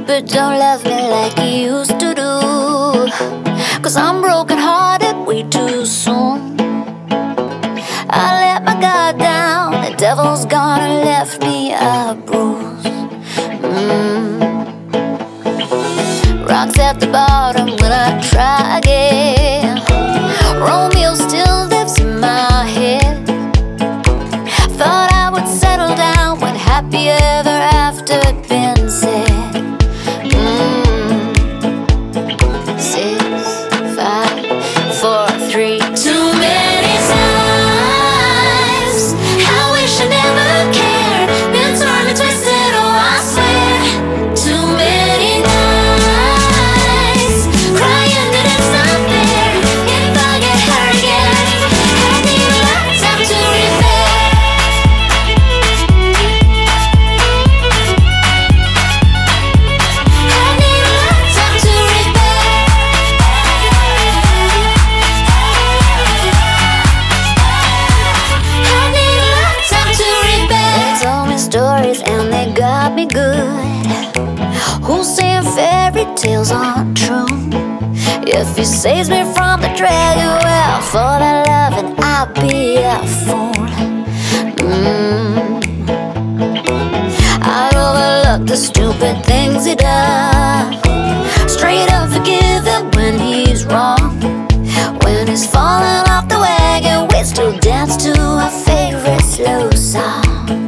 but don't love me like you used to do. 'Cause I'm broken hearted way too soon. I let my guard down, the devil's gone and left me a bruise. Rocks at the bottom, will I try again? Romeo still lives in my head. Thought I would settle down when happy ever after had been said. 6, 5, 4, 3. Too many times I wish I never cared. Been torn and twisted, oh I swear. Too many nights crying that it's not fair. If I get hurt again, I need a lifetime to repair. I need a lifetime to repair. I need a lifetime to repair. They told me stories and they got me good. Who's saying fairy tales aren't true? If he saves me from the dragon, well, for that loving I'll be a fool. I'd overlook the stupid things he done. Straight up forgive him when he's wrong. When he's falling off the wagon, we still dance to our favorite slow song.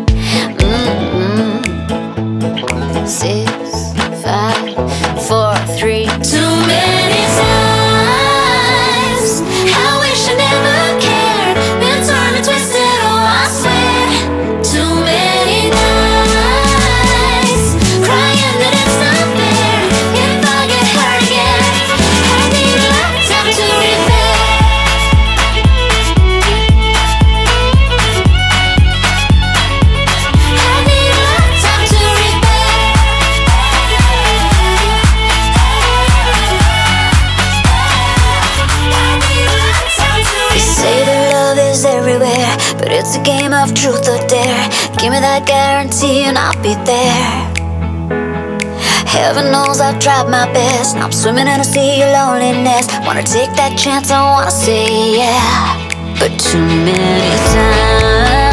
6, 5, 4, 3. Too many times I wish I never cared. Been torn and twisted, oh I swear. Too many nights crying that it's not fair. If I get hurt again, I need a lifetime to repair. I need a lifetime to repair. They say that love is everywhere, but it's a game of truth or dare. Give me that guarantee and I'll be there. Heaven knows I've tried my best. Now I'm swimming in a sea of loneliness. Wanna take that chance, I wanna say yeah, but too many times